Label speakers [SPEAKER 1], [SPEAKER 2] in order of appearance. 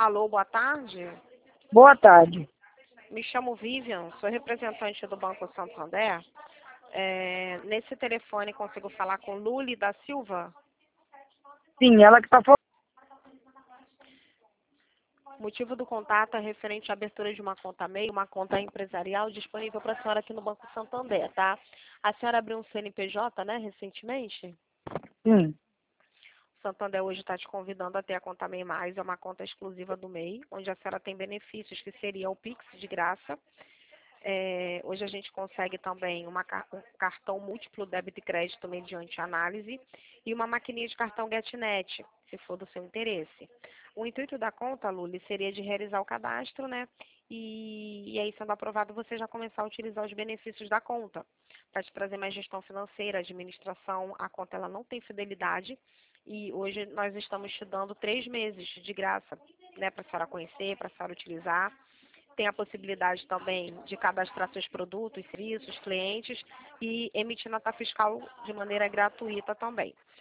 [SPEAKER 1] Alô, boa tarde.
[SPEAKER 2] Boa tarde.
[SPEAKER 1] Me chamo Vivian, sou representante do Banco Santander. Nesse telefone consigo falar com Luli da Silva?
[SPEAKER 2] Sim, ela que está falando.
[SPEAKER 1] O motivo do contato é referente à abertura de uma conta MEI, uma conta empresarial disponível para a senhora aqui no Banco Santander, tá? A senhora abriu um CNPJ, né, recentemente?
[SPEAKER 2] Sim.
[SPEAKER 1] O Santander hoje está te convidando a ter a conta MEI+, é uma conta exclusiva do MEI, onde a senhora tem benefícios que seria o Pix de graça. Hoje a gente consegue também um cartão múltiplo débito e crédito mediante análise e uma maquininha de cartão GetNet, se for do seu interesse. O intuito da conta, Luli, seria de realizar o cadastro, né? E aí, sendo aprovado, você já começar a utilizar os benefícios da conta. Para te trazer mais gestão financeira, administração, a conta ela não tem fidelidade e hoje nós estamos te dando 3 meses de graça, né? Para a senhora conhecer, para a senhora utilizar. Tem a possibilidade também de cadastrar seus produtos, serviços, clientes e emitir nota fiscal de maneira gratuita também.